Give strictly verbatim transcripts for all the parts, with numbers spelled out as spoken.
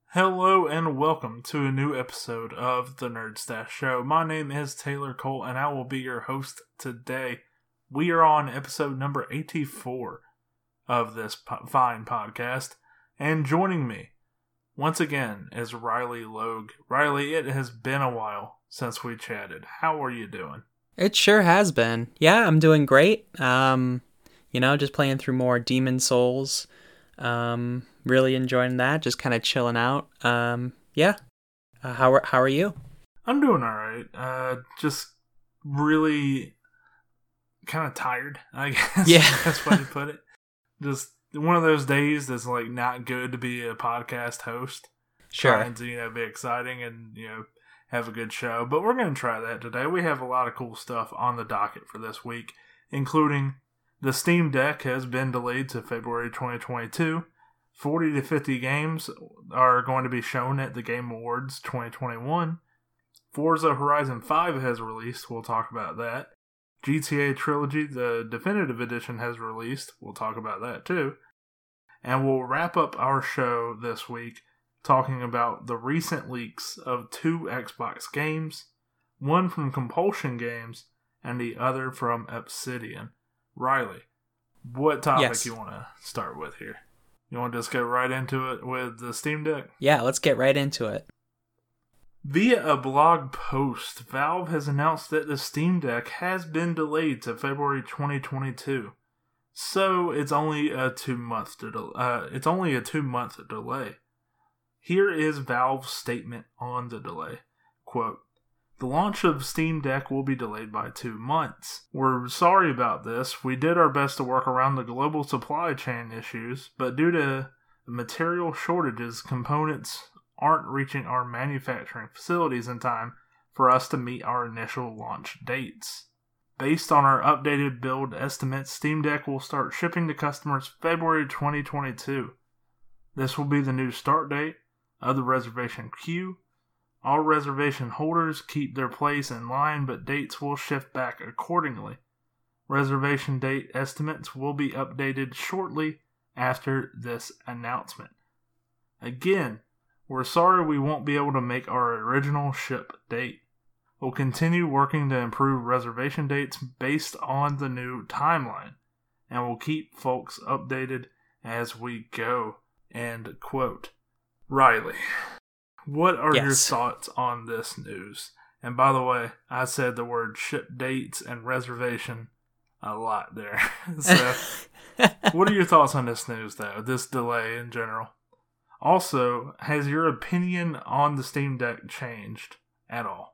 Hello and welcome to a new episode of the Nerd Stash Show. My name is Taylor Cole and I will be your host today. We are on episode number eighty-four of this po- fine podcast, and joining me once again is Riley Logue. Riley, it has been a while since we chatted. How are you doing? It sure has been. Yeah, I'm doing great. Um, you know, just playing through more Demon Souls. Um, really enjoying that. Just kind of chilling out. Um, yeah. Uh, how are How are you? I'm doing all right. Uh, just really kind of tired, I guess. Yeah. That's the way to put it. Just one of those days that's like not good to be a podcast host. Sure. Trying to, you know, be exciting and, you know, have a good show. But we're going to try that today. We have a lot of cool stuff on the docket for this week, including the Steam Deck has been delayed to February twenty twenty-two. forty to fifty games are going to be shown at the Game Awards twenty twenty-one. Forza Horizon five has released. We'll talk about that. G T A Trilogy, the Definitive Edition, has released. We'll talk about that too. And we'll wrap up our show this week talking about the recent leaks of two Xbox games, one from Compulsion Games and the other from Obsidian. Riley, what topic Yes. you want to start with here? You want to just go right into it with the Steam Deck? Yeah, let's get right into it. Via a blog post, Valve has announced that the Steam Deck has been delayed to February twenty twenty-two. So it's only a two month de- uh, it's only a two month delay. Here is Valve's statement on the delay. Quote, "The launch of Steam Deck will be delayed by two months. We're sorry about this. We did our best to work around the global supply chain issues, but due to material shortages, components aren't reaching our manufacturing facilities in time for us to meet our initial launch dates. Based on our updated build estimates, Steam Deck will start shipping to customers February twenty twenty-two. This will be the new start date of the reservation queue. All reservation holders keep their place in line, but dates will shift back accordingly. Reservation date estimates will be updated shortly after this announcement. Again, we're sorry we won't be able to make our original ship date. We'll continue working to improve reservation dates based on the new timeline, and we'll keep folks updated as we go." End quote. Riley, what are Yes. your thoughts on this news? And by the way, I said the word ship dates and reservation a lot there. So, what are your thoughts on this news, though? This delay in general. Also, has your opinion on the Steam Deck changed at all?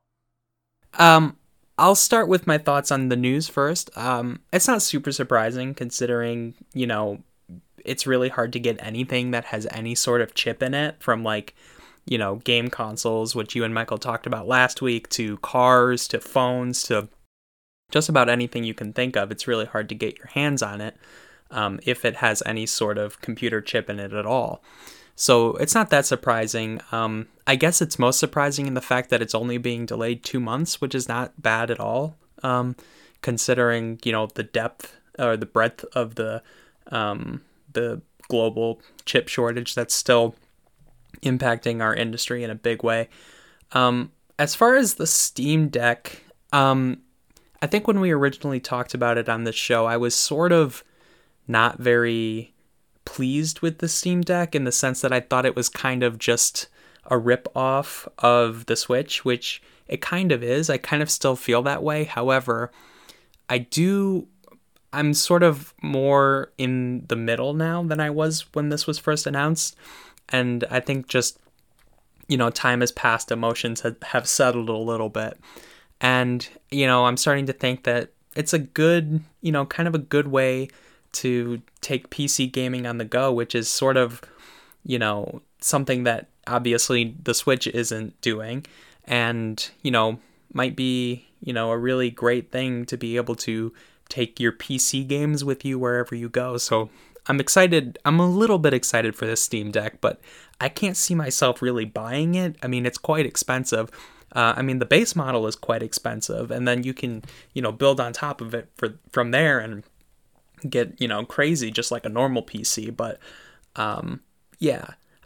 Um, I'll start with my thoughts on the news first. Um, it's not super surprising considering, you know, it's really hard to get anything that has any sort of chip in it, from like, you know, game consoles, which you and Michael talked about last week, to cars, to phones, to just about anything you can think of. It's really hard to get your hands on it, um, if it has any sort of computer chip in it at all. So it's not that surprising. Um, I guess it's most surprising in the fact that it's only being delayed two months, which is not bad at all, um, considering, you know, the depth or the breadth of the um, the global chip shortage that's still impacting our industry in a big way. Um, as far as the Steam Deck, um, I think when we originally talked about it on this show, I was sort of not very pleased with the Steam Deck in the sense that I thought it was kind of just a rip-off of the Switch, which it kind of is. I kind of still feel that way. However, I do... I'm sort of more in the middle now than I was when this was first announced. And I think just, you know, time has passed, emotions have, have settled a little bit. And, you know, I'm starting to think that it's a good, you know, kind of a good way to take P C gaming on the go, which is sort of, you know, something that obviously the Switch isn't doing. And, you know, might be, you know, a really great thing to be able to take your P C games with you wherever you go. So I'm excited. I'm a little bit excited for this Steam Deck, but I can't see myself really buying it. I mean, it's quite expensive. Uh, I mean, the base model is quite expensive, and then you can, you know, build on top of it for from there and get, you know, crazy just like a normal P C. But um, yeah,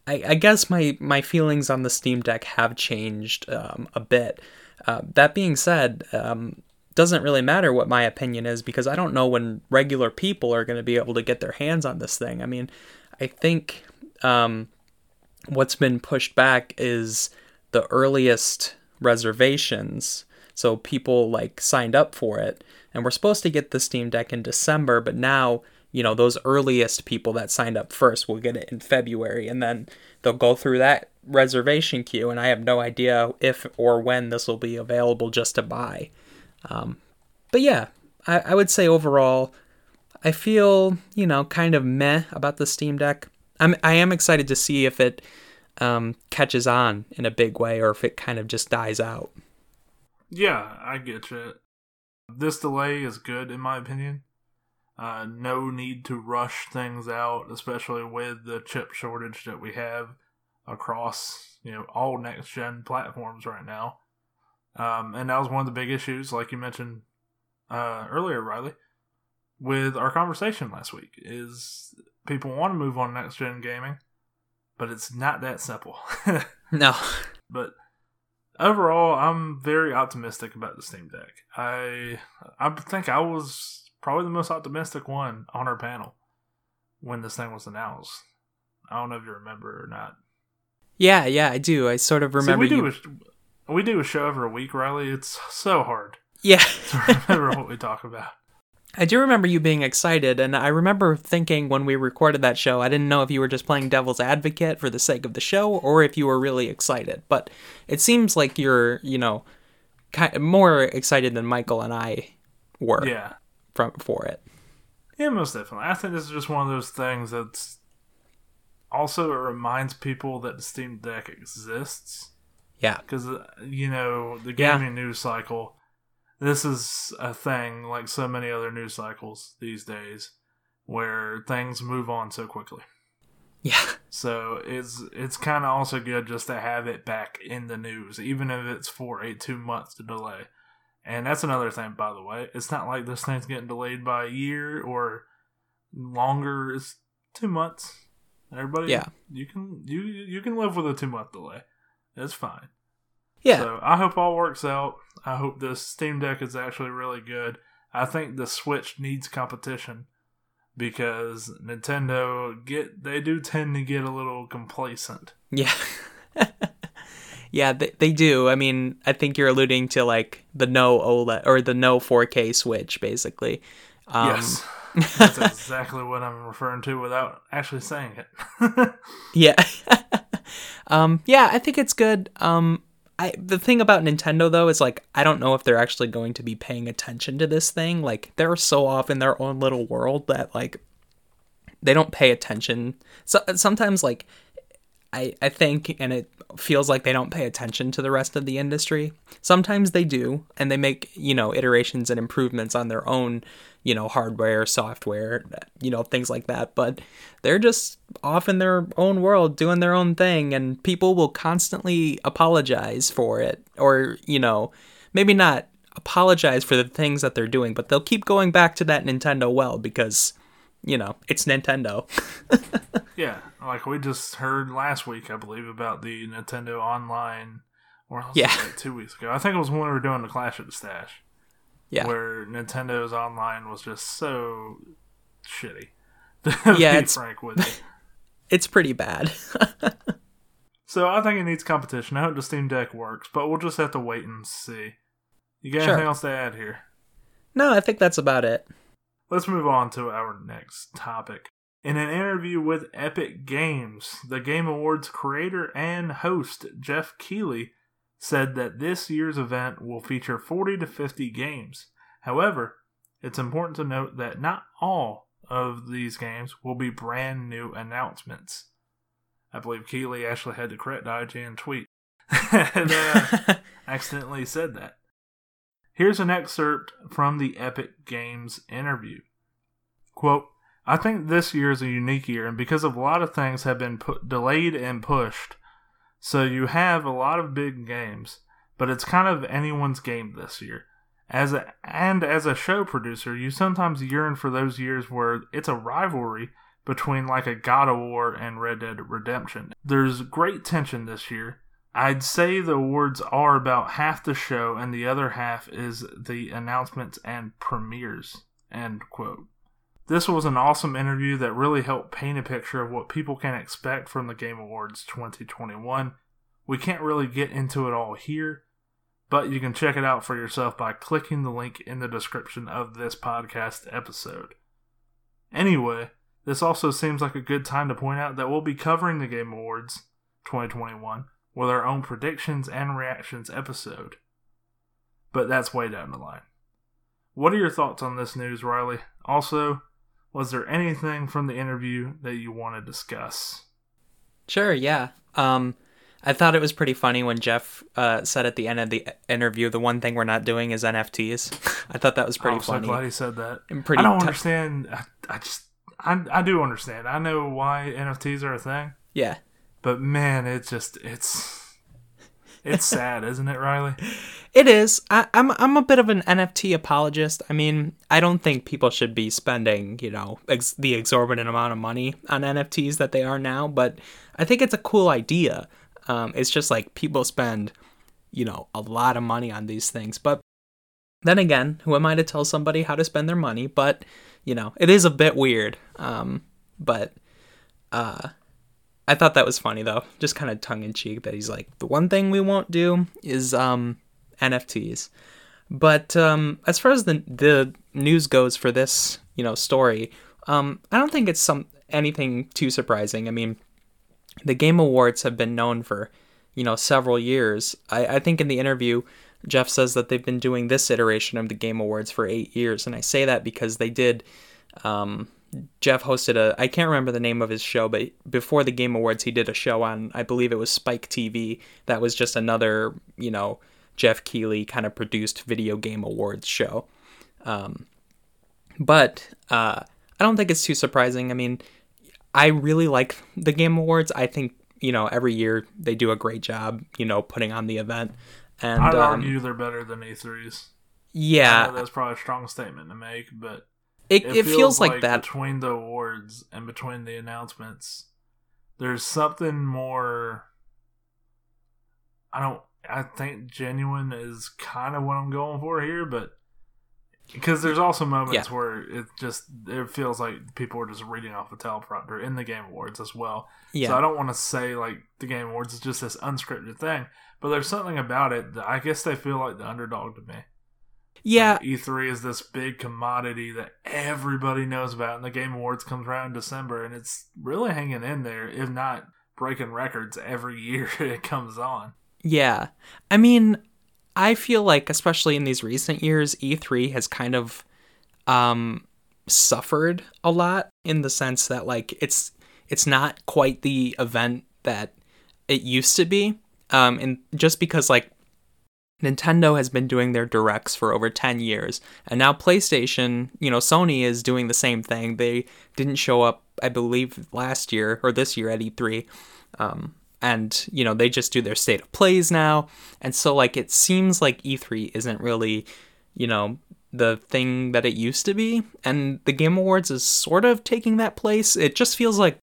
I, I guess my, my feelings on the Steam Deck have changed um, a bit. Uh, that being said, um, doesn't really matter what my opinion is because I don't know when regular people are going to be able to get their hands on this thing. I mean, I think um, what's been pushed back is the earliest reservations. So people like signed up for it, and we're supposed to get the Steam Deck in December, but now, you know, those earliest people that signed up first will get it in February, and then they'll go through that reservation queue, and I have no idea if or when this will be available just to buy. Um, but yeah, I, I would say overall, I feel, you know, kind of meh about the Steam Deck. I'm, I am excited to see if it um, catches on in a big way or if it kind of just dies out. Yeah, I get you. This delay is good, in my opinion. Uh, no need to rush things out, especially with the chip shortage that we have across, you know, all next-gen platforms right now. Um, and that was one of the big issues, like you mentioned uh, earlier, Riley, with our conversation last week, is people want to move on next-gen gaming, but it's not that simple. No. But overall, I'm very optimistic about the Steam Deck. I I think I was probably the most optimistic one on our panel when this thing was announced. I don't know if you remember or not. Yeah, yeah, I do. I sort of remember. See, we you... do a, we do a show every week, Riley. It's so hard. Yeah. to remember what we talk about. I do remember you being excited, and I remember thinking when we recorded that show, I didn't know if you were just playing devil's advocate for the sake of the show or if you were really excited. But it seems like you're, you know, kind of more excited than Michael and I were. Yeah. From for it. Yeah, most definitely. I think this is just one of those things that's also, it reminds people that the Steam Deck exists. Yeah. Because, uh, you know, the gaming yeah. news cycle, this is a thing like so many other news cycles these days where things move on so quickly. Yeah. So it's it's kind of also good just to have it back in the news, even if it's for a two months to delay. And that's another thing, by the way. It's not like this thing's getting delayed by a year or longer. It's two months. Everybody, yeah. you can you you can live with a two month delay. It's fine. Yeah. So I hope all works out. I hope this Steam Deck is actually really good. I think the Switch needs competition because Nintendo get they do tend to get a little complacent. Yeah. Yeah, they, they do. I mean, I think you're alluding to like the no OLED or the no four K Switch, basically. Um, yes. That's exactly what I'm referring to without actually saying it. Yeah. um, yeah, I think it's good. Um, I the thing about Nintendo, though, is like, I don't know if they're actually going to be paying attention to this thing. Like, they're so off in their own little world that, like, they don't pay attention. So sometimes, like, I, I think, and it feels like they don't pay attention to the rest of the industry. Sometimes they do, and they make, you know, iterations and improvements on their own, you know, hardware, software, you know, things like that. But they're just off in their own world doing their own thing, and people will constantly apologize for it. Or, you know, maybe not apologize for the things that they're doing, but they'll keep going back to that Nintendo well because, you know, it's Nintendo. Yeah, like we just heard last week, I believe, about the Nintendo Online, or was yeah. it like two weeks ago? I think it was when we were doing the Clash at the Stash. Yeah. Where Nintendo's Online was just so shitty. Yeah, be it's, frank with you. It's pretty bad. So I think it needs competition. I hope the Steam Deck works, but we'll just have to wait and see. You got Sure. anything else to add here? No, I think that's about it. Let's move on to our next topic. In an interview with Epic Games, the Game Awards creator and host Jeff Keighley said that this year's event will feature forty to fifty games. However, it's important to note that not all of these games will be brand new announcements. I believe Keighley actually had to correct the I G N tweet and uh, accidentally said that. Here's an excerpt from the Epic Games interview. Quote, I think this year is a unique year, and because of a lot of things have been put, delayed and pushed, so you have a lot of big games, but it's kind of anyone's game this year. As a, and as a show producer, you sometimes yearn for those years where it's a rivalry between like a God of War and Red Dead Redemption. There's great tension this year. I'd say the awards are about half the show and the other half is the announcements and premieres, end quote. This was an awesome interview that really helped paint a picture of what people can expect from the Game Awards twenty twenty-one. We can't really get into it all here, but you can check it out for yourself by clicking the link in the description of this podcast episode. Anyway, this also seems like a good time to point out that we'll be covering the Game Awards twenty twenty-one with our own predictions and reactions episode. But that's way down the line. What are your thoughts on this news, Riley? Also, was there anything from the interview that you want to discuss? Sure, yeah. Um, I thought it was pretty funny when Jeff uh, said at the end of the interview, the one thing we're not doing is N F Ts. I thought that was pretty I'm funny. I'm so glad he said that. And pretty I don't t- understand. I, I just, I, I do understand. I know why N F Ts are a thing. Yeah. But man, it's just, it's, it's sad, isn't it, Riley? It is. I, I'm I'm a bit of an N F T apologist. I mean, I don't think people should be spending, you know, ex- the exorbitant amount of money on N F Ts that they are now, but I think it's a cool idea. Um, it's just like people spend, you know, a lot of money on these things. But then again, who am I to tell somebody how to spend their money? But, you know, it is a bit weird. Um, but uh, I thought that was funny, though. Just kind of tongue-in-cheek that he's like, the one thing we won't do is um, N F Ts. But um, as far as the the news goes for this, you know, story, um, I don't think it's some anything too surprising. I mean, the Game Awards have been known for, you know, several years. I, I think in the interview, Jeff says that they've been doing this iteration of the Game Awards for eight years. And I say that because they did, um, Jeff hosted a, I can't remember the name of his show, but before the Game Awards, he did a show on, I believe it was Spike T V. That was just another, you know, Jeff Keighley kind of produced video game awards show. Um, but uh, I don't think it's too surprising. I mean, I really like the Game Awards. I think, you know, every year they do a great job, you know, putting on the event. And I'd um, argue they're better than E threes. Yeah. I know that's probably a strong statement to make, but it, it, it feels, feels like, like that. Between the awards and between the announcements, there's something more, I don't, I think genuine is kind of what I'm going for here, but because there's also moments yeah. where it just, it feels like people are just reading off a teleprompter in the Game Awards as well. Yeah. So I don't want to say like the Game Awards is just this unscripted thing, but there's something about it that I guess they feel like the underdog to me. Yeah. Like E three is this big commodity that everybody knows about, and the Game Awards comes around in December, and it's really hanging in there, if not breaking records every year it comes on. Yeah. I mean, I feel like, especially in these recent years, E three has kind of um, suffered a lot in the sense that, like, it's it's not quite the event that it used to be. Um, and just because, like, Nintendo has been doing their directs for over ten years, and now PlayStation, you know, Sony is doing the same thing. They didn't show up, I believe, last year or this year at E three. Um, and, you know, they just do their state of plays now. And so, like, it seems like E three isn't really, you know, the thing that it used to be. And the Game Awards is sort of taking that place. It just feels like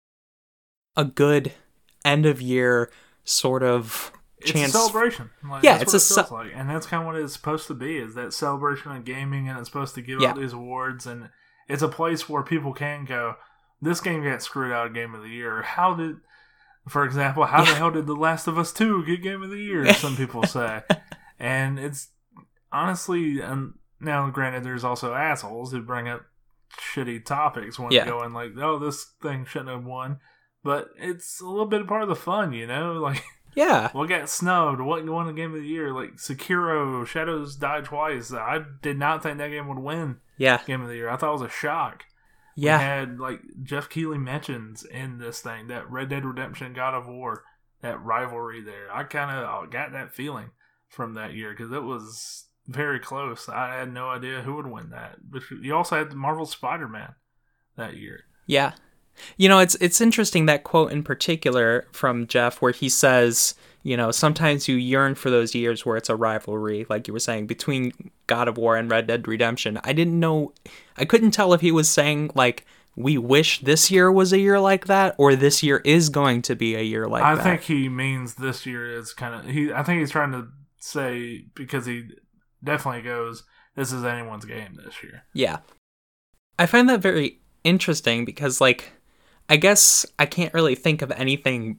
a good end of year sort of chance. It's a celebration. Like, yeah, that's it's what a it feels ce- like. And that's kind of what it's supposed to be, is that celebration of gaming, and it's supposed to give yeah. out these awards. And it's a place where people can go, this game got screwed out of Game of the Year. How did... For example, how yeah. the hell did The Last of Us two get Game of the Year, some people say. And it's honestly, um, now granted, there's also assholes who bring up shitty topics when yeah. going like, oh, this thing shouldn't have won. But it's a little bit part of the fun, you know? Like, yeah. what got snubbed? What won the Game of the Year? Like, Sekiro, Shadows Die Twice. I did not think that game would win yeah. Game of the Year. I thought it was a shock. Yeah. We had, like, Jeff Keighley mentions in this thing, that Red Dead Redemption, God of War, that rivalry there. I kind of got that feeling from that year, because it was very close. I had no idea who would win that. But you also had the Marvel Spider-Man that year. Yeah. You know, it's it's interesting, that quote in particular from Jeff, where he says, you know, sometimes you yearn for those years where it's a rivalry, like you were saying, between God of War and Red Dead Redemption. I didn't know, I couldn't tell if he was saying, like, we wish this year was a year like that, or this year is going to be a year like I that. I think he means this year is kind of he. I think he's trying to say, because he definitely goes, this is anyone's game this year. Yeah, I find that very interesting because, like, I guess I can't really think of anything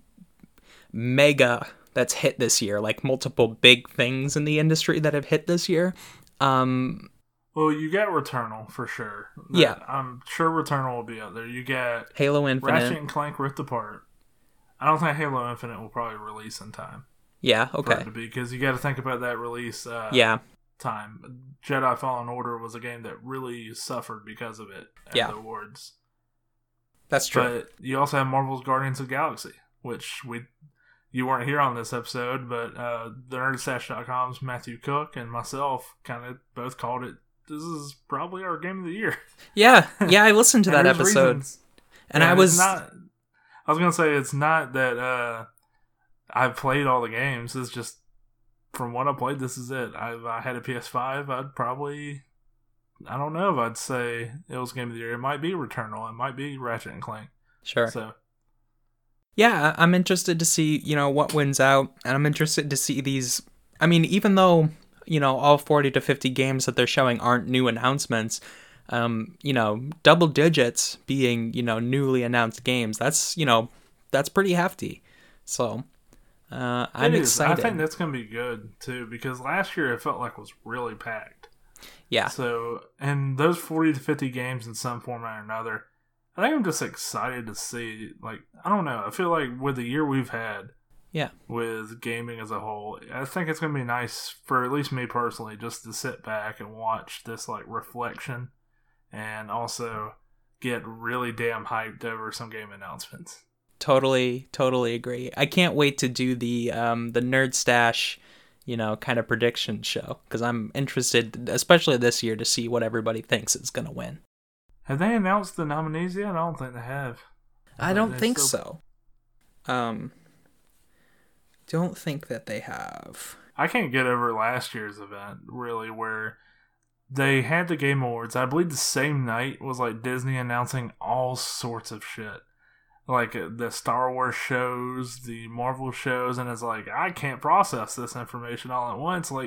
mega that's hit this year, like multiple big things in the industry that have hit this year. Um, well, you got Returnal for sure. Yeah. I'm sure Returnal will be out there. You got Halo Infinite. Ratchet and Clank Rift Apart. I don't think Halo Infinite will probably release in time. Yeah, okay. For it to be, because you got to think about that release uh, yeah. time. Jedi Fallen Order was a game that really suffered because of it at yeah. the awards. That's true. But you also have Marvel's Guardians of the Galaxy, which we you weren't here on this episode, but uh, the Nerd Stash dot com's Matthew Cook and myself kind of both called it, this is probably our game of the year. Yeah, yeah, I listened to that there's episode. Reasons. And yeah, I was... It's not, I was going to say, it's not that uh, I've played all the games. It's just, from what I played, this is it. I, if I had a P S five, I'd probably... I don't know if I'd say it was game of the year. It might be Returnal. It might be Ratchet and Clank. Sure. So, yeah, I'm interested to see, you know, what wins out. And I'm interested to see these... I mean, even though, you know, all forty to fifty games that they're showing aren't new announcements, um, you know, double digits being, you know, newly announced games, that's, you know, that's pretty hefty. So, uh, I'm excited. I think that's going to be good, too, because last year it felt like it was really packed. Yeah. So, and those forty to fifty games in some format or another, I think I'm just excited to see, like, I don't know, I feel like with the year we've had, yeah, with gaming as a whole, I think it's going to be nice for at least me personally just to sit back and watch this, like, reflection and also get really damn hyped over some game announcements. Totally, totally agree. I can't wait to do the um, the Nerd Stash, you know, kind of prediction show, because I'm interested, especially this year, to see what everybody thinks is going to win. Have they announced the nominees yet? I don't think they have. I, I don't think still... so. Um, don't think that they have. I can't get over last year's event, really, where they had the Game Awards. I believe the same night was like Disney announcing all sorts of shit. Like uh, the Star Wars shows, the Marvel shows, and it's like, I can't process this information all at once. Like,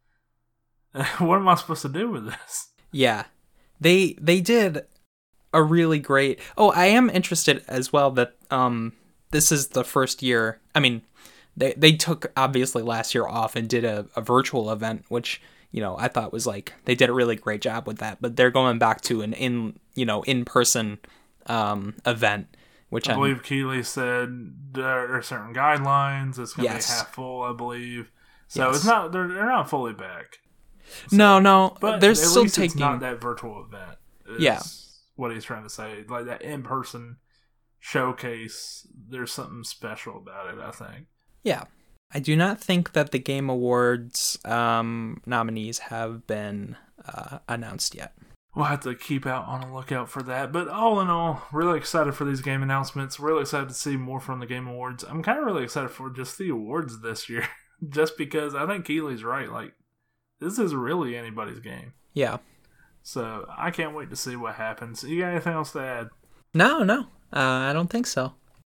what am I supposed to do with this? Yeah. They they did a really great... Oh, I am interested as well that um this is the first year... I mean, they, they took, obviously, last year off and did a, a virtual event, which... You know, I thought was like, they did a really great job with that, but they're going back to an in, you know, in-person um, event, which I I'm, believe Keighley said there are certain guidelines. It's going to yes. be half full, I believe. So yes. it's not, they're, they're not fully back. So, no, no, but they're at still least taking, it's not that virtual event. Is yeah. what he's trying to say. Like that in-person showcase, there's something special about it, I think. Yeah. I do not think that the Game Awards um, nominees have been uh, announced yet. We'll have to keep out on a lookout for that. But all in all, really excited for these game announcements. Really excited to see more from the Game Awards. I'm kind of really excited for just the awards this year. Just because I think Keeley's right. Like, this is really anybody's game. Yeah. So I can't wait to see what happens. You got anything else to add? No, no. Uh, I don't think so.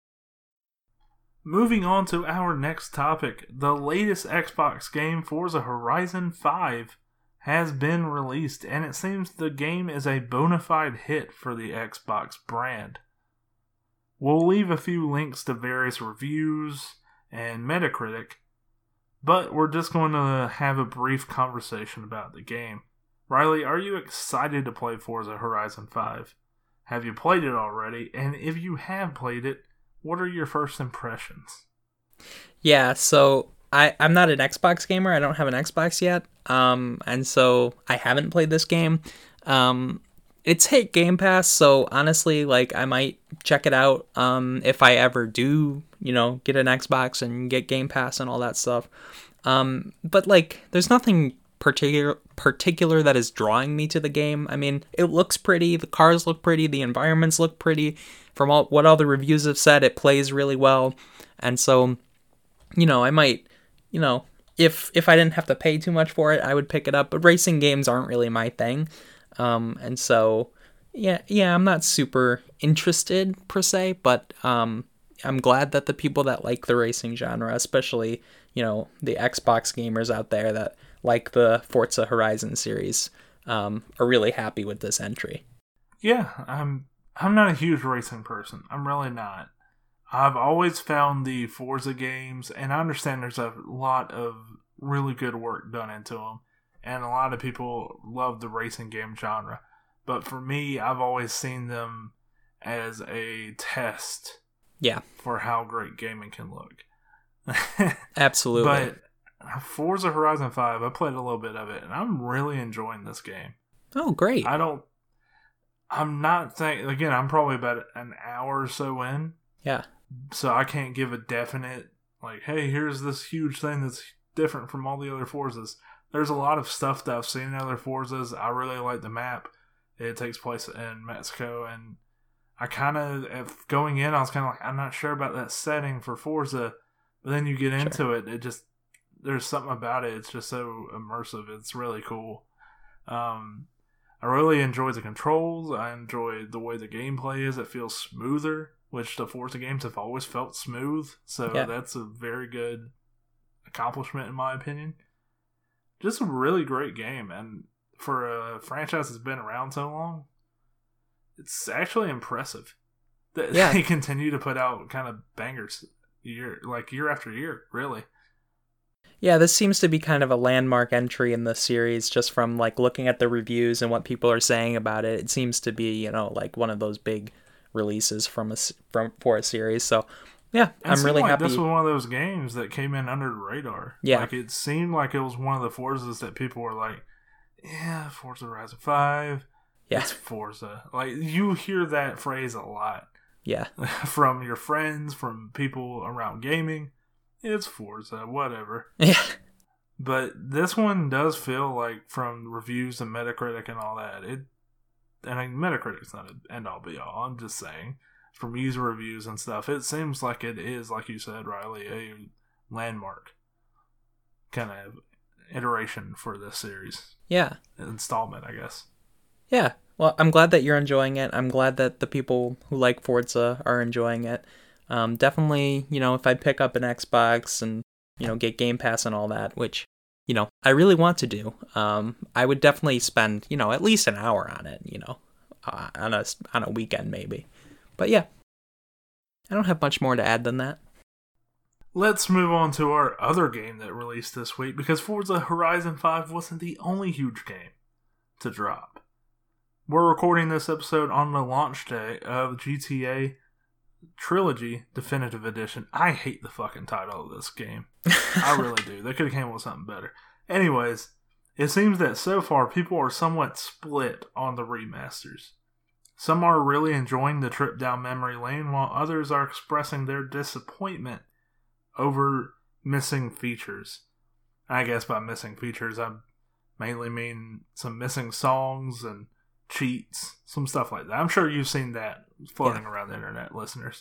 Moving on to our next topic, the latest Xbox game, Forza Horizon five, has been released, and it seems the game is a bona fide hit for the Xbox brand. We'll leave a few links to various reviews and Metacritic, but we're just going to have a brief conversation about the game. Riley, are you excited to play Forza Horizon five? Have you played it already? And if you have played it, what are your first impressions? Yeah, so I, I'm not an Xbox gamer. I don't have an Xbox yet. Um, and so I haven't played this game. Um, it's hit Game Pass, so honestly, like, I might check it out um, if I ever do, you know, get an Xbox and get Game Pass and all that stuff. Um, but, like, there's nothing particular particular that is drawing me to the game. I mean, it looks pretty, the cars look pretty, the environments look pretty. From all what all the reviews have said, it plays really well. And so, you know, I might, you know, if if I didn't have to pay too much for it, I would pick it up. But racing games aren't really my thing. Um, and so, Yeah, yeah, I'm not super interested per se, but um, I'm glad that the people that like the racing genre, especially, you know, the Xbox gamers out there that like the Forza Horizon series, um, are really happy with this entry. Yeah, I'm I'm not a huge racing person. I'm really not. I've always found the Forza games, and I understand there's a lot of really good work done into them, and a lot of people love the racing game genre. But for me, I've always seen them as a test Yeah, for how great gaming can look. absolutely. But Forza Horizon five, I played a little bit of it, and I'm really enjoying this game. Oh, great. I don't, I'm not thinking, again, I'm probably about an hour or so in, Yeah. so I can't give a definite, like, hey, here's this huge thing that's different from all the other Forzas. There's a lot of stuff that I've seen in other Forzas. I really like the map. It takes place in Mexico, and I kind of, going in, I was kind of like, I'm not sure about that setting for Forza, but then you get into Sure. it, it just, there's something about it, it's just so immersive, it's really cool. Um, I really enjoy the controls, I enjoy the way the gameplay is, it feels smoother, which the Forza games have always felt smooth, so Yeah. that's a very good accomplishment in my opinion. Just a really great game, and for a franchise that's been around so long, it's actually impressive that Yeah. they continue to put out kind of bangers year, like year after year, really. Yeah, this seems to be kind of a landmark entry in the series just from like looking at the reviews and what people are saying about it. It seems to be, you know, like one of those big releases from a s- from for a series. So, yeah, And it I'm seemed really like happy. this was one of those games that came in under the radar. Yeah. Like it seemed like it was one of the Forzas that people were like, yeah, Forza Horizon five, Yeah. it's Forza. Like you hear that phrase a lot Yeah. from your friends, from people around gaming. It's Forza, whatever. Yeah. But this one does feel like, from reviews and Metacritic and all that, it, and I mean, Metacritic's not an end all be all, I'm just saying, from user reviews and stuff, it seems like it is, like you said, Riley, a landmark kind of iteration for this series. Yeah. Installment, I guess. Yeah. Well, I'm glad that you're enjoying it. I'm glad that the people who like Forza are enjoying it. Um, definitely, you know, if I pick up an Xbox and, you know, get Game Pass and all that, which, you know, I really want to do, um, I would definitely spend, you know, at least an hour on it, you know, uh, on a, on a weekend maybe. But yeah, I don't have much more to add than that. Let's move on to our other game that released this week, because Forza Horizon five wasn't the only huge game to drop. We're recording this episode on the launch day of G T A Trilogy Definitive Edition. I hate the fucking title of this game. I really do. They could have came up with something better. Anyways, it seems that so far people are somewhat split on the remasters. Some are really enjoying the trip down memory lane, while others are expressing their disappointment over missing features. I guess by missing features, I mainly mean some missing songs and cheats, some stuff like that. I'm sure you've seen that floating Yeah. around the internet, listeners.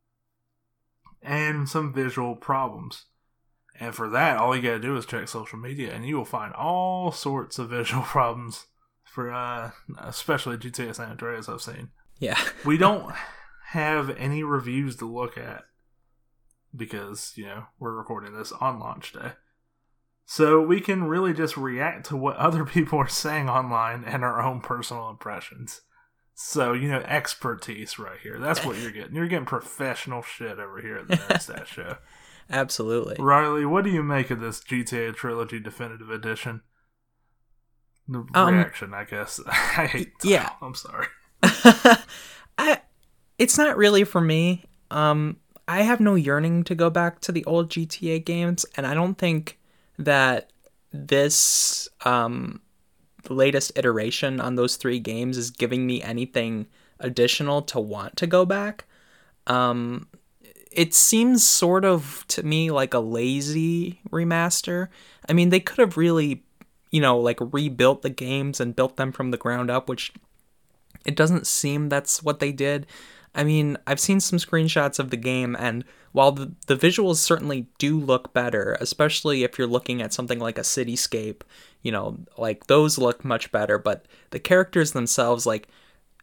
And some visual problems. And for that, all you gotta do is check social media, and you will find all sorts of visual problems for, uh, especially G T A San Andreas I've seen. Yeah. We don't have any reviews to look at because, you know, we're recording this on launch day. So we can really just react to what other people are saying online and our own personal impressions. So, you know, expertise right here. That's what you're getting. You're getting professional shit over here at the Nerdstat Show. Absolutely. Riley, what do you make of this G T A Trilogy Definitive Edition? The Um, reaction, I guess. I hate the yeah. title. I'm sorry. I, it's not really for me. Um, I have no yearning to go back to the old G T A games, and I don't think that this um, latest iteration on those three games is giving me anything additional to want to go back. Um, it seems sort of to me like a lazy remaster. I mean, they could have really, you know, like rebuilt the games and built them from the ground up, which it doesn't seem that's what they did. I mean, I've seen some screenshots of the game, and while the, the visuals certainly do look better, especially if you're looking at something like a cityscape, you know, like those look much better, but the characters themselves, like,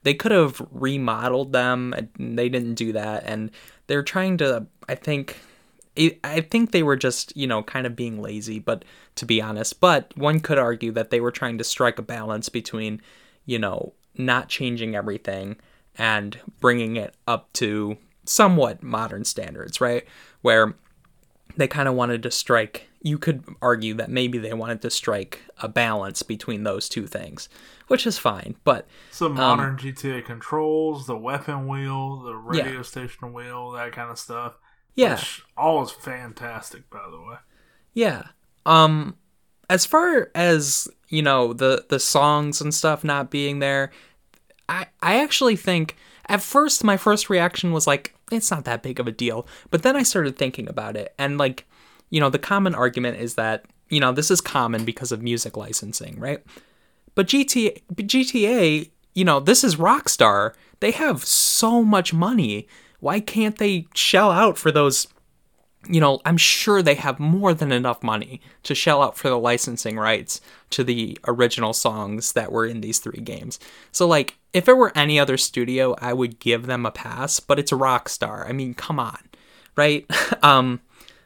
they could have remodeled them, and they didn't do that, and they're trying to, I think, I think they were just, you know, kind of being lazy, but to be honest, but one could argue that they were trying to strike a balance between, you know, not changing everything and bringing it up to somewhat modern standards, right? Where they kind of wanted to strike, you could argue that maybe they wanted to strike a balance between those two things, which is fine, but... Some modern um, G T A controls, the weapon wheel, the radio yeah. station wheel, that kind of stuff. Yeah. Which all is fantastic, by the way. Yeah. Um, as far as, you know, the, the songs and stuff not being there, I, I actually think, at first, my first reaction was like, it's not that big of a deal. But then I started thinking about it. And, like, you know, the common argument is that, you know, this is common because of music licensing, right? But G T A, G T A, you know, this is Rockstar. They have so much money. Why can't they shell out for those, you know, I'm sure they have more than enough money to shell out for the licensing rights to the original songs that were in these three games. So, like, if it were any other studio, I would give them a pass, but it's Rockstar. I mean, come on, right? um,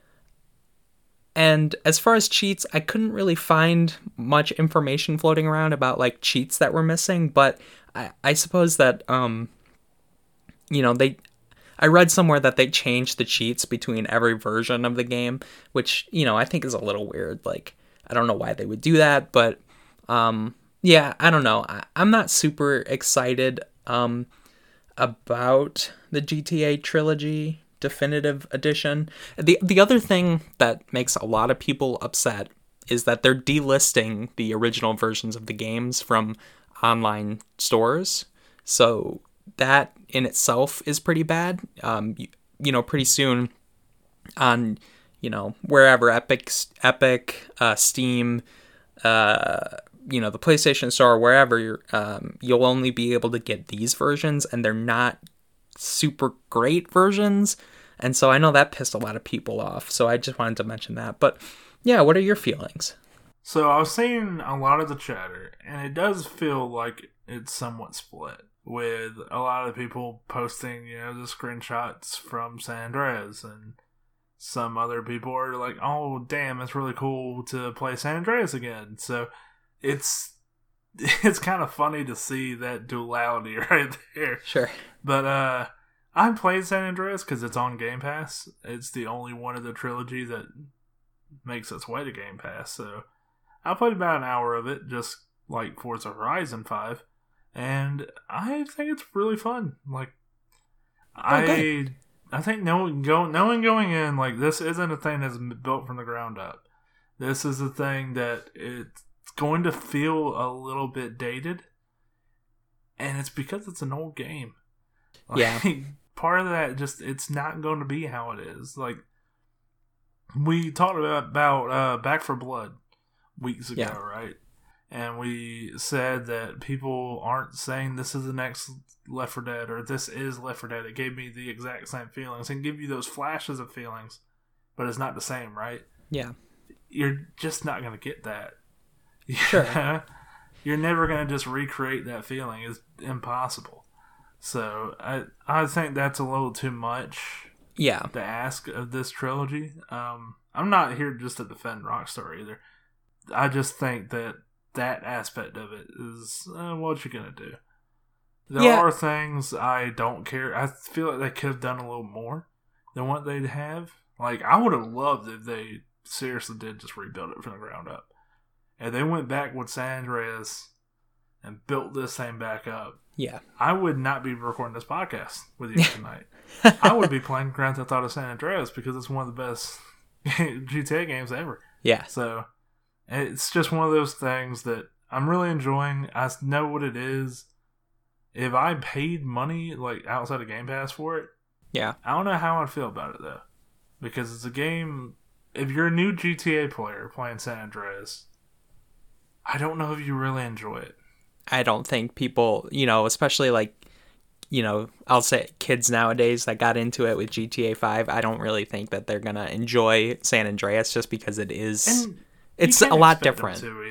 and as far as cheats, I couldn't really find much information floating around about, like, cheats that were missing, but I, I suppose that, um, you know, they... I read somewhere that they changed the cheats between every version of the game, which, you know, I think is a little weird. Like, I don't know why they would do that, but, um, yeah, I don't know. I, I'm not super excited, um, about the G T A Trilogy Definitive Edition. The, the other thing that makes a lot of people upset is that they're delisting the original versions of the games from online stores. So that in itself is pretty bad. Um, you, you know, pretty soon on, you know, wherever Epic, Epic, uh, Steam, uh, you know, the PlayStation Store, wherever you're, um, you'll only be able to get these versions, and they're not super great versions. And so I know that pissed a lot of people off. So I just wanted to mention that. But yeah, what are your feelings? So I was seeing a lot of the chatter, and it does feel like it's somewhat split, with a lot of people posting, you know, the screenshots from San Andreas, and some other people are like, oh, damn, it's really cool to play San Andreas again. So it's it's kind of funny to see that duality right there. Sure. But uh, I played San Andreas because it's on Game Pass. It's the only one of the trilogy that makes its way to Game Pass. So I played about an hour of it, just like Forza Horizon five. And I think it's really fun. Like, okay. I I think knowing, go, knowing going in, like, this isn't a thing that's built from the ground up. This is a thing that it's going to feel a little bit dated. And it's because it's an old game. Like, yeah. Part of that, just, it's not going to be how it is. Like, we talked about, about uh, Back for Blood weeks ago, yeah. right? And we said that people aren't saying this is the next Left four Dead or this is Left four Dead. It gave me the exact same feelings and give you those flashes of feelings, but it's not the same, right? Yeah. You're just not going to get that. Sure. You're never going to just recreate that feeling. It's impossible. So I I think that's a little too much yeah. to ask of this trilogy. Um, I'm not here just to defend Rockstar either. I just think that that aspect of it is uh, what you're gonna do. There yeah. are things I don't care. I feel like they could have done a little more than what they'd have. Like, I would have loved if they seriously did just rebuild it from the ground up, and they went back with San Andreas and built this thing back up. Yeah, I would not be recording this podcast with you tonight. I would be playing Grand Theft Auto San Andreas because it's one of the best G T A games ever. Yeah. So it's just one of those things that I'm really enjoying. I know what it is. If I paid money, like, outside of Game Pass for it, yeah, I don't know how I'd feel about it, though. Because it's a game, if you're a new G T A player playing San Andreas, I don't know if you really enjoy it. I don't think people, you know, especially, like, you know, I'll say kids nowadays that got into it with G T A five, I don't really think that they're going to enjoy San Andreas just because it is... And it's a lot different. To either.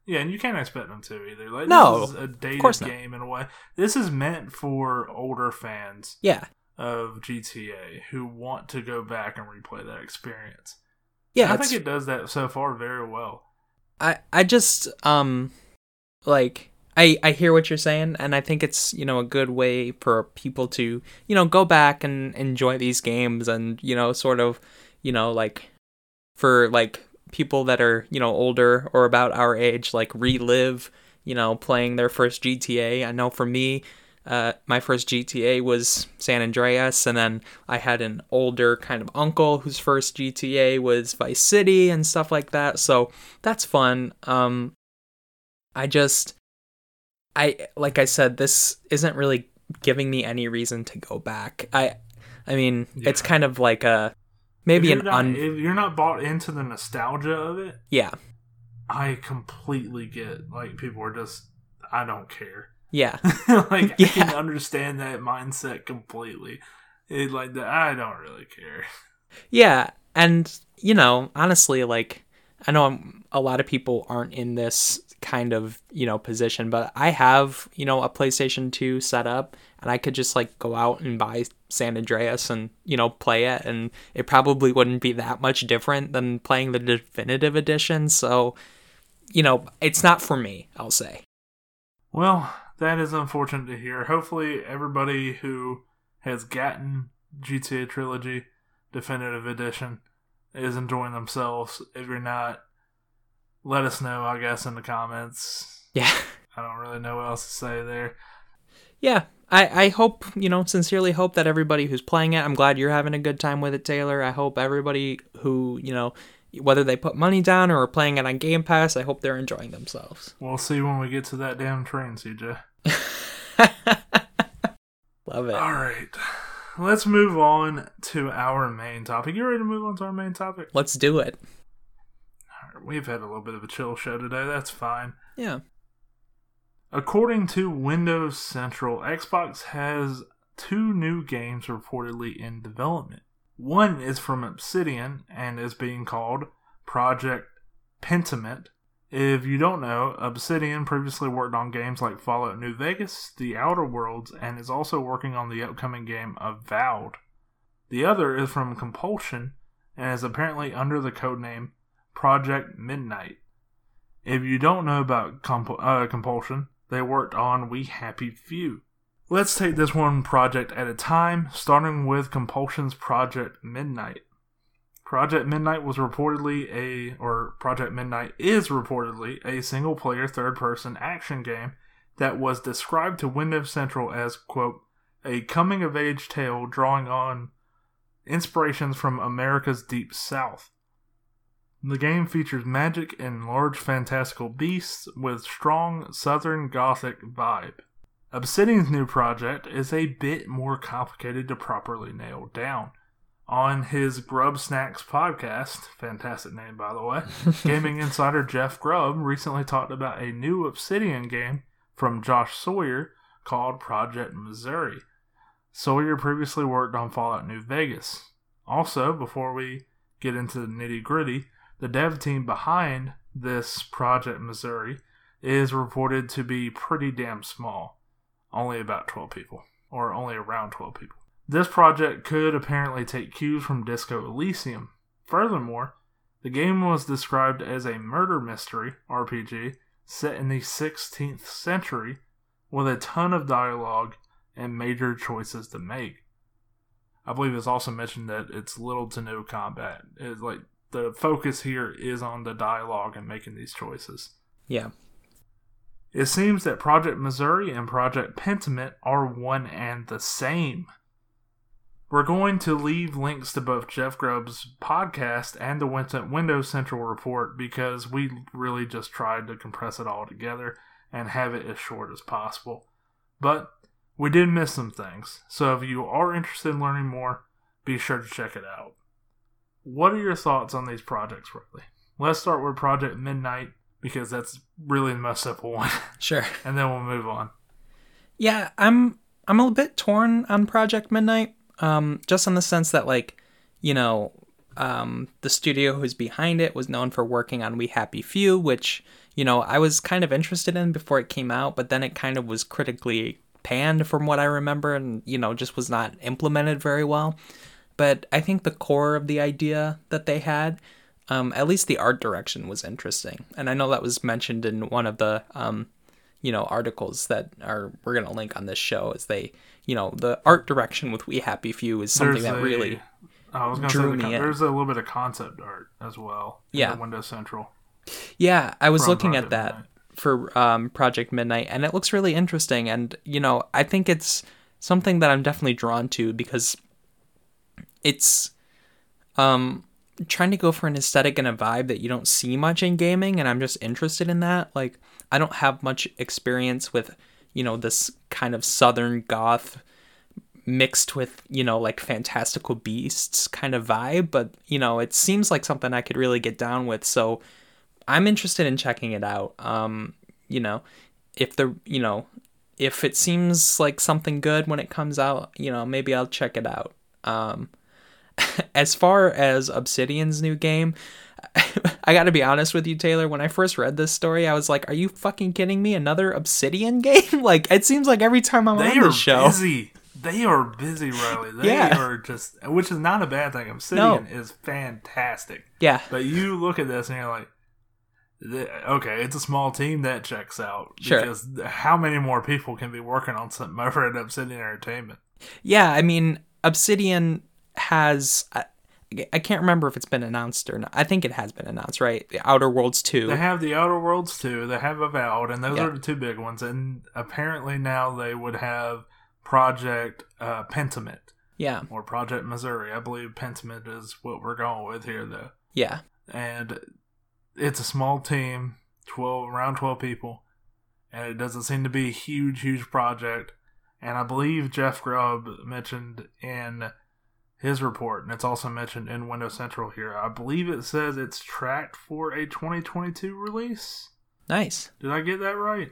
Yeah, and you can't expect them to either. Like, No, this is a dated of course not. game in a way. This is meant for older fans Yeah. of G T A who want to go back and replay that experience. Yeah, I it's- think it does that so far very well. I I just um like I I hear what you're saying, and I think it's, you know, a good way for people to, you know, go back and enjoy these games, and, you know, sort of, you know, like for like people that are, you know, older or about our age, like relive, you know, playing their first G T A. I know for me, uh, my first G T A was San Andreas, and then I had an older kind of uncle whose first G T A was Vice City and stuff like that. So that's fun. Um, I just, I like I said, this isn't really giving me any reason to go back. I, I mean, Yeah. it's kind of like a maybe if an you're not, un. if you're not bought into the nostalgia of it, Yeah, I completely get like people are just I don't care. yeah, like Yeah. I can understand that mindset completely. It like that I don't really care. yeah. And, you know, honestly, like, I know I'm, a lot of people aren't in this kind of, you know, position, but I have, you know, a PlayStation two set up, and I could just like go out and buy San Andreas and, you know, play it, and it probably wouldn't be that much different than playing the definitive edition. So, you know, it's not for me, I'll say. Well, that is unfortunate to hear. Hopefully everybody who has gotten G T A Trilogy Definitive Edition is enjoying themselves. If you're not, let us know, I guess, in the comments. Yeah. I don't really know what else to say there. Yeah, I, I hope, you know, sincerely hope that everybody who's playing it, I'm glad you're having a good time with it, Taylor. I hope everybody who, you know, whether they put money down or are playing it on Game Pass, I hope they're enjoying themselves. We'll see when we get to that damn train, C J. Love it. All right. Let's move on to our main topic. You ready to move on to our main topic? Let's do it. All right, we've had a little bit of a chill show today. That's fine. Yeah. According to Windows Central, Xbox has two new games reportedly in development. One is from Obsidian and is being called Project Pentiment. If you don't know, Obsidian previously worked on games like Fallout New Vegas, The Outer Worlds, and is also working on the upcoming game Avowed. The other is from Compulsion and is apparently under the codename Project Midnight. If you don't know about Comp- uh, Compulsion, they worked on We Happy Few. Let's take this one project at a time, starting with Compulsion's Project Midnight. Project Midnight was reportedly a, or Project Midnight is reportedly a single-player third-person action game that was described to Windows Central as, quote, a coming-of-age tale drawing on inspirations from America's Deep South. The game features magic and large fantastical beasts with strong Southern Gothic vibe. Obsidian's new project is a bit more complicated to properly nail down. On his Grub Snacks podcast, fantastic name by the way, gaming insider Jeff Grubb recently talked about a new Obsidian game from Josh Sawyer called Project Missouri. Sawyer previously worked on Fallout New Vegas. Also, before we get into the nitty gritty, the dev team behind this Project Missouri is reported to be pretty damn small. Only about twelve people. Or only around twelve people. This project could apparently take cues from Disco Elysium. Furthermore, the game was described as a murder mystery R P G set in the sixteenth century with a ton of dialogue and major choices to make. I believe it's also mentioned that it's little to no combat. It's like the focus here is on the dialogue and making these choices. Yeah. It seems that Project Missouri and Project Pentiment are one and the same. We're going to leave links to both Jeff Grubb's podcast and the Windows Central report because we really just tried to compress it all together and have it as short as possible. But we did miss some things, so if you are interested in learning more, be sure to check it out. What are your thoughts on these projects, Riley? Let's start with Project Midnight because that's really the most simple one. Sure. And then we'll move on. Yeah, I'm I'm a bit torn on Project Midnight. Um, just in the sense that, like, you know, um, the studio who's behind it was known for working on We Happy Few, which, you know, I was kind of interested in before it came out, but then it kind of was critically panned from what I remember and, you know, just was not implemented very well. But I think the core of the idea that they had, um, at least the art direction was interesting. And I know that was mentioned in one of the, um, you know, articles that are we're going to link on this show as they, you know, the art direction with We Happy Few is something There's that a, really I was gonna drew say the me con- in. There's a little bit of concept art as well. Yeah. In the Windows Central. Yeah, I was From looking Project at that Midnight. for um, Project Midnight, and it looks really interesting. And, you know, I think it's something that I'm definitely drawn to because it's um, trying to go for an aesthetic and a vibe that you don't see much in gaming, and I'm just interested in that. Like, I don't have much experience with, you know, this kind of Southern goth mixed with, you know, like Fantastical Beasts kind of vibe, but, you know, it seems like something I could really get down with, so I'm interested in checking it out. Um, you know, if the, you know, if it seems like something good when it comes out, you know, maybe I'll check it out. Um, as far as Obsidian's new game, I gotta be honest with you, Taylor, when I first read this story, I was like, are you fucking kidding me? Another Obsidian game? Like, it seems like every time I'm They on are this show. busy. They are busy, Riley. They Yeah. are just, which is not a bad thing. Obsidian is fantastic. Yeah. But you look at this and you're like, th- okay, it's a small team that checks out. Sure. Because how many more people can be working on something over at Obsidian Entertainment? Yeah, I mean, Obsidian has... I, I can't remember if it's been announced or not. I think it has been announced, right? The Outer Worlds two. They have the Outer Worlds two. They have Avowed, and those Yeah. are the two big ones. And apparently now they would have Project uh, Pentiment Yeah, or Project Missouri. I believe Pentiment is what we're going with here, though. yeah. And it's a small team, twelve around twelve people, and it doesn't seem to be a huge, huge project. And I believe Jeff Grubb mentioned in his report, and it's also mentioned in Windows Central here, I believe it says it's tracked for a twenty twenty-two release. Nice. Did I get that right?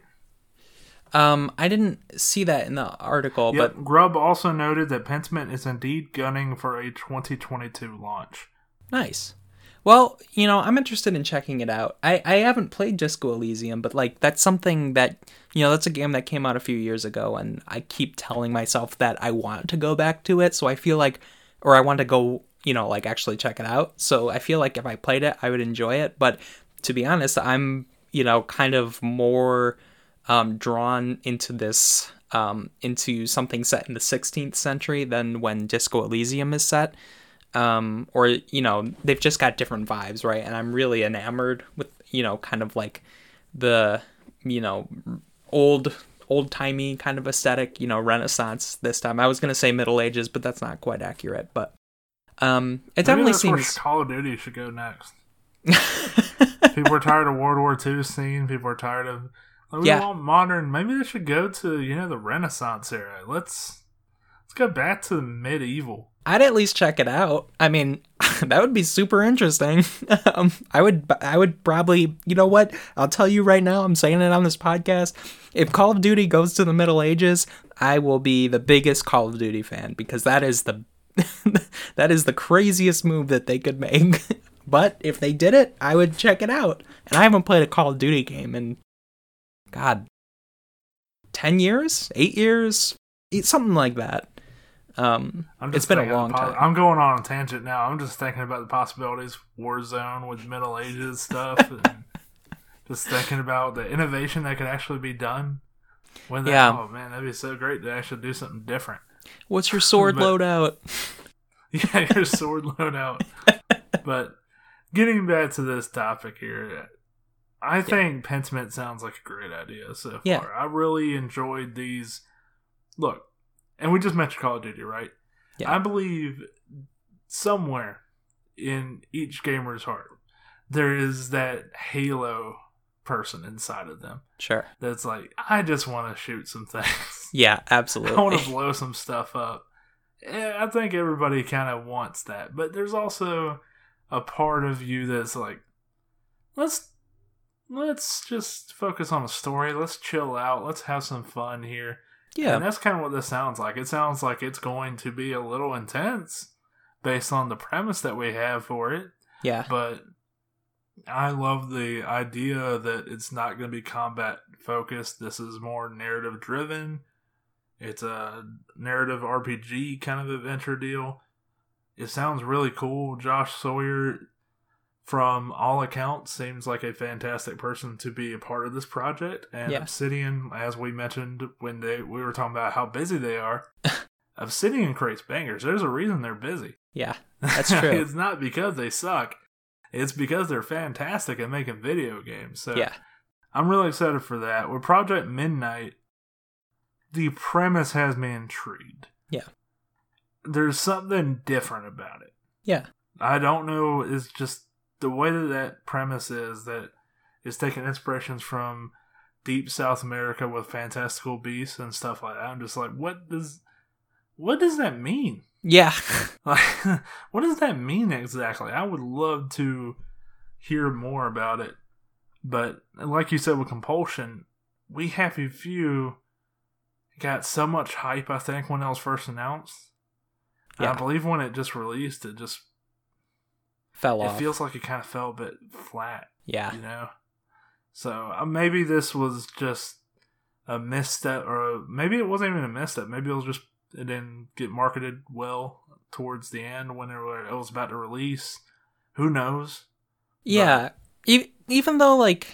Um, I didn't see that in the article, Yep. but Grubb also noted that Pentiment is indeed gunning for a twenty twenty-two launch. nice. Well, you know, I'm interested in checking it out. I, I haven't played Disco Elysium, but, like, that's something that, you know, that's a game that came out a few years ago, and I keep telling myself that I want to go back to it, so I feel like, or I want to go, you know, like, actually check it out. So I feel like if I played it, I would enjoy it, but to be honest, I'm, you know, kind of more um, drawn into this, um, into something set in the sixteenth century than when Disco Elysium is set. Um, or, you know, they've just got different vibes, right? And I'm really enamored with, you know, kind of like the, you know, old, old-timey kind of aesthetic, you know, Renaissance this time. I was going to say Middle Ages, but that's not quite accurate. But um, it Maybe definitely that's where seems... Call of Duty should go next. People are tired of World War Two scene. People are tired of... Like, we Yeah. want modern. Maybe they should go to, you know, the Renaissance era. Let's let's go back to medieval. I'd at least check it out. I mean, that would be super interesting. um, I would, I would probably, you know what? I'll tell you right now. I'm saying it on this podcast. If Call of Duty goes to the Middle Ages, I will be the biggest Call of Duty fan because that is the, that is the craziest move that they could make. But if they did it, I would check it out. And I haven't played a Call of Duty game in, God, ten years, eight years, something like that. Um, I'm it's been a thinking long of po- time. I'm going on a tangent now. I'm just thinking about the possibilities. Warzone with Middle Ages stuff. And just thinking about the innovation that could actually be done. When that, Yeah. Oh, man, that'd be so great to actually do something different. What's your sword But- loadout? Yeah, your sword loadout. But getting back to this topic here, I think Pentiment sounds like a great idea so far. Yeah. I really enjoyed these. Look, and we just mentioned Call of Duty, right? Yeah. I believe somewhere in each gamer's heart, there is that Halo person inside of them Sure. that's like, I just want to shoot some things. Yeah, I absolutely. want to blow some stuff up. Yeah, I think everybody kind of wants that, but there's also a part of you that's like, let's let's just focus on a story. Let's chill out. Let's have some fun here. Yeah. And that's kind of what this sounds like. It sounds like it's going to be a little intense, based on the premise that we have for it. Yeah. But I love the idea that it's not going to be combat focused. This is more narrative driven. It's a narrative R P G kind of adventure deal. It sounds really cool. Josh Sawyer, from all accounts, seems like a fantastic person to be a part of this project. And yeah. Obsidian, as we mentioned when they we were talking about how busy they are, Obsidian creates bangers. There's a reason they're busy. Yeah, that's true. It's not because they suck. It's because they're fantastic at making video games. So yeah. I'm really excited for that. With Project Midnight, the premise has me intrigued. Yeah. There's something different about it. Yeah. I don't know. It's just the way that that premise is, that it's taking inspirations from Deep South America with fantastical beasts and stuff like that. I'm just like, what does, what does that mean? Yeah. Like, what does that mean exactly? I would love to hear more about it. But like you said with Compulsion, We Happy Few got so much hype, I think, when it was first announced. Yeah. I believe when it just released, it just fell it off. It feels like it kind of fell a bit flat. Yeah. You know? So uh, maybe this was just a misstep, or a, maybe it wasn't even a misstep. Maybe it was just, it didn't get marketed well towards the end when it was about to release. Who knows? Yeah. But, even though, like,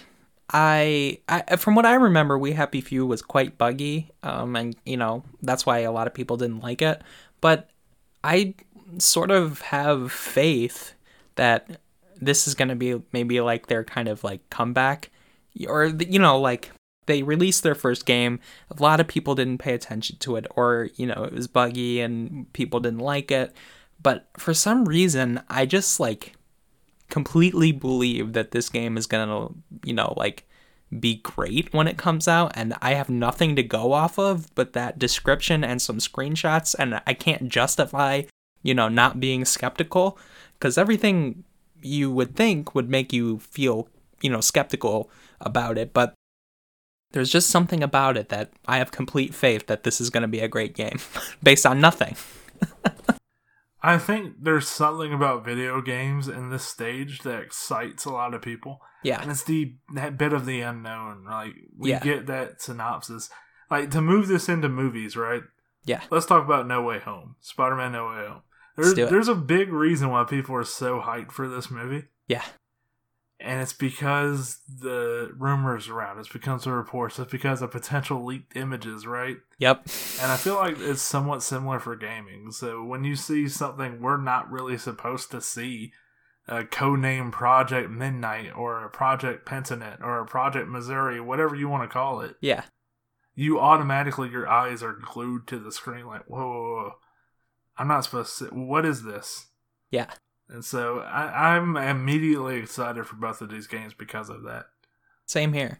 I, I, from what I remember, We Happy Few was quite buggy, um, and, you know, that's why a lot of people didn't like it. But I sort of have faith that this is going to be maybe, like, their kind of, like, comeback. Or, you know, like, they released their first game, a lot of people didn't pay attention to it, or, you know, it was buggy and people didn't like it. But for some reason, I just, like, completely believe that this game is gonna, you know, like, be great when it comes out, and I have nothing to go off of but that description and some screenshots, and I can't justify, you know, not being skeptical, because everything you would think would make you feel, you know, skeptical about it, but there's just something about it that I have complete faith that this is going to be a great game, based on nothing. I think there's something about video games in this stage that excites a lot of people. Yeah. And it's the that bit of the unknown. Like, we yeah. get that synopsis. Like, to move this into movies, right? Yeah. Let's talk about No Way Home. Spider-Man No Way Home. There's, there's a big reason why people are so hyped for this movie. Yeah. And it's because the rumors around it. It's because of reports. It's because of potential leaked images, right? Yep. And I feel like it's somewhat similar for gaming. So when you see something we're not really supposed to see, a codename Project Midnight or a Project Pentanet or a Project Missouri, whatever you want to call it. Yeah. You automatically, your eyes are glued to the screen like, whoa, whoa, whoa. I'm not supposed to. What is this? Yeah. And so I, I'm immediately excited for both of these games because of that. Same here.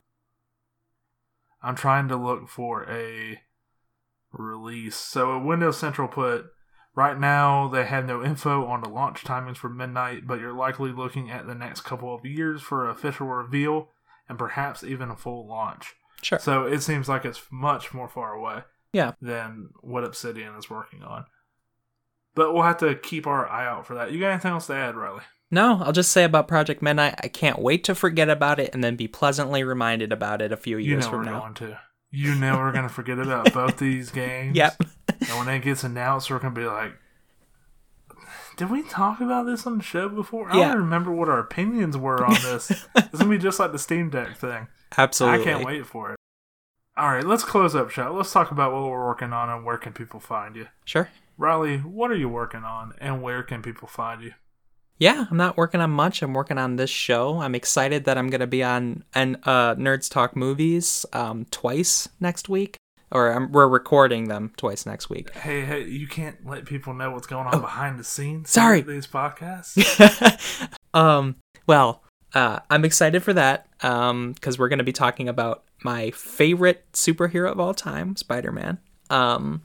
I'm trying to look for a release. So Windows Central put, right now they have no info on the launch timings for Midnight, but you're likely looking at the next couple of years for an official reveal and perhaps even a full launch. Sure. So it seems like it's much more far away yeah. than what Obsidian is working on. But we'll have to keep our eye out for that. You got anything else to add, Riley? No, I'll just say about Project Midnight, I can't wait to forget about it and then be pleasantly reminded about it a few years you know from we're now. Going to. You know we're going to forget about both these games. Yep. And when it gets announced, we're going to be like, did we talk about this on the show before? I yeah. don't remember what our opinions were on this. It's going to be just like the Steam Deck thing. Absolutely. I can't wait for it. All right, let's close up, shall we? Let's talk about what we're working on and where can people find you. Sure. Riley, what are you working on and where can people find you? Yeah, I'm not working on much. I'm working on this show. I'm excited that I'm going to be on an, uh, Nerds Talk Movies um, twice next week. Or um, we're recording them twice next week. Hey, hey, you can't let people know what's going on oh, behind the scenes. Sorry. Of these podcasts. um, well, uh, I'm excited for that um, because we're going to be talking about my favorite superhero of all time, Spider-Man. Um,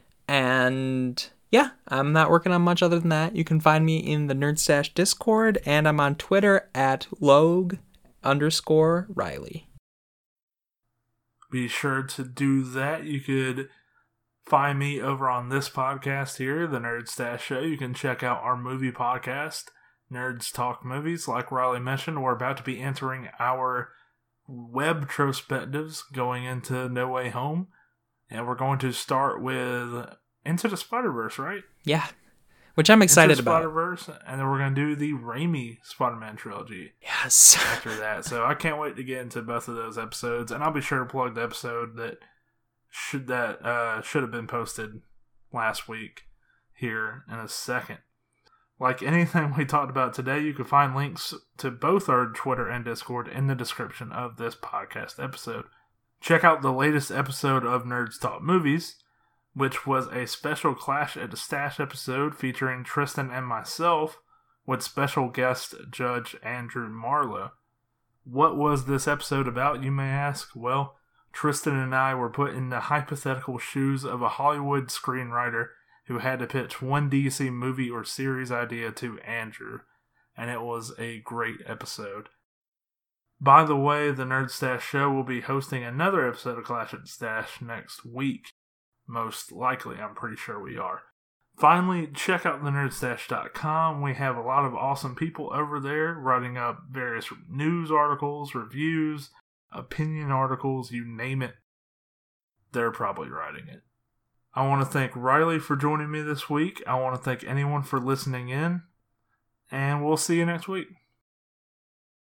and yeah, I'm not working on much other than that. You can find me in the Nerdstash Discord, and I'm on Twitter at Logue underscore Riley. Be sure to do that. You could find me over on this podcast here, the Nerd Stash Show. You can check out our movie podcast, Nerds Talk Movies. Like Riley mentioned, we're about to be entering our web retrospectives going into No Way Home. And we're going to start with Into the Spider-Verse, right? Yeah, which I'm excited Into the about. Spider-Verse, and then we're going to do the Raimi Spider-Man trilogy. Yes. After that. So I can't wait to get into both of those episodes, and I'll be sure to plug the episode that should that uh, should have been posted last week here in a second. Like anything we talked about today, you can find links to both our Twitter and Discord in the description of this podcast episode. Check out the latest episode of Nerds Talk Movies, which was a special Clash at the Stash episode featuring Tristan and myself with special guest Judge Andrew Marlowe. What was this episode about, you may ask? Well, Tristan and I were put in the hypothetical shoes of a Hollywood screenwriter who had to pitch one D C movie or series idea to Andrew, and it was a great episode. By the way, the Nerd Stash Show will be hosting another episode of Clash at the Stash next week. Most likely, I'm pretty sure we are. Finally, check out the nerd stash dot com. We have a lot of awesome people over there writing up various news articles, reviews, opinion articles, you name it. They're probably writing it. I want to thank Riley for joining me this week. I want to thank anyone for listening in. And we'll see you next week.